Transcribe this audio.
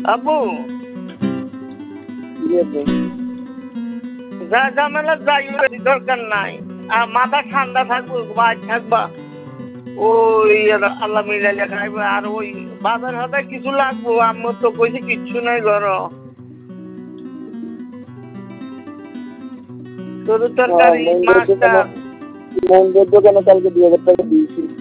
আব্বু যা ঝামেলা যাই দরকার নাই, আর মাথা ঠান্ডা থাকবো, ভাই থাকবা ওই আল্লাহ মিলাইলে খাইবে। আর ওই বাজার হাতে কিছু লাগবো, আমার তো কইছে কিচ্ছু নাই ঘর। গরুর তরকারি, মাছটা দোকানে কালকে 2000 টাকা দিয়েছি।